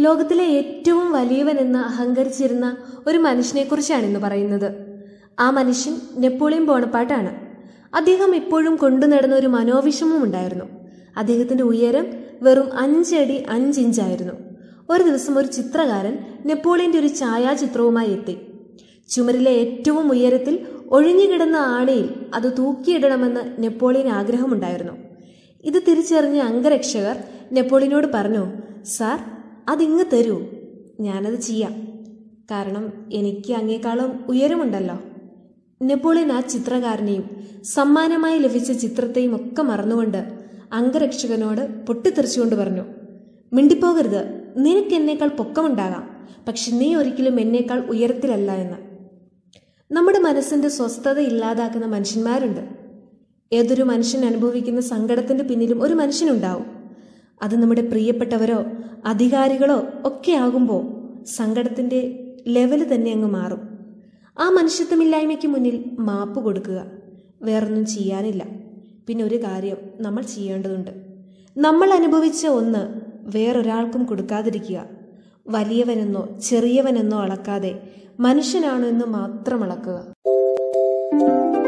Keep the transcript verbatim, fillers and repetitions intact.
ലോകത്തിലെ ഏറ്റവും വലിയവനെന്ന് അഹങ്കരിച്ചിരുന്ന ഒരു മനുഷ്യനെക്കുറിച്ചാണ് ഇന്ന് പറയുന്നത്. ആ മനുഷ്യൻ നെപ്പോളിയൻ ബോണപ്പാർട്ടാണ്. അദ്ദേഹം ഇപ്പോഴും കൊണ്ടു നടന്ന ഒരു മനോവിഷമം ഉണ്ടായിരുന്നു. അദ്ദേഹത്തിന്റെ ഉയരം വെറും അഞ്ചടി അഞ്ചിഞ്ചായിരുന്നു. ഒരു ദിവസം ഒരു ചിത്രകാരൻ നെപ്പോളിയന്റെ ഒരു ഛായാചിത്രവുമായി എത്തി. ചുമരിലെ ഏറ്റവും ഉയരത്തിൽ ഒഴിഞ്ഞുകിടന്ന ആണിയിൽ അത് തൂക്കിയിടണമെന്ന് നെപ്പോളിയൻ ആഗ്രഹമുണ്ടായിരുന്നു. ഇത് തിരിച്ചറിഞ്ഞ അംഗരക്ഷകർ നെപ്പോളിയനോട് പറഞ്ഞു, സാർ, അതിങ്ങ് തരൂ, ഞാനത് ചെയ്യാം. കാരണം എനിക്ക് അങ്ങേക്കാളും ഉയരമുണ്ടല്ലോ. നെപ്പോളിയൻ ആ ചിത്രകാരനെയും സമ്മാനമായി ലഭിച്ച ചിത്രത്തെയും ഒക്കെ മറന്നുകൊണ്ട് അംഗരക്ഷകനോട് പൊട്ടിത്തെറിച്ചുകൊണ്ട് പറഞ്ഞു, മിണ്ടിപ്പോകരുത്, നിനക്ക് എന്നേക്കാൾ പൊക്കമുണ്ടാകാം, പക്ഷെ നീ ഒരിക്കലും എന്നേക്കാൾ ഉയരത്തിലല്ല എന്ന്. നമ്മുടെ മനസ്സിന്റെ സ്വസ്ഥത ഇല്ലാതാക്കുന്ന മനുഷ്യന്മാരുണ്ട്. ഏതൊരു മനുഷ്യൻ അനുഭവിക്കുന്ന സങ്കടത്തിന്റെ പിന്നിലും ഒരു മനുഷ്യനുണ്ടാവും. അത് നമ്മുടെ പ്രിയപ്പെട്ടവരോ അധികാരികളോ ഒക്കെ ആകുമ്പോൾ സങ്കടത്തിന്റെ ലെവല് തന്നെ അങ്ങ് മാറും. ആ മനുഷ്യത്വമില്ലായ്മയ്ക്ക് മുന്നിൽ മാപ്പ് കൊടുക്കുക. വേറൊന്നും ചെയ്യാനില്ല. പിന്നെ ഒരു കാര്യം നമ്മൾ ചെയ്യേണ്ടതുണ്ട്. നമ്മൾ അനുഭവിച്ച ഒന്ന് വേറൊരാൾക്കും കൊടുക്കാതിരിക്കുക. വലിയവനെന്നോ ചെറിയവനെന്നോ അളക്കാതെ മനുഷ്യനാണോ എന്ന് മാത്രം അളക്കുക.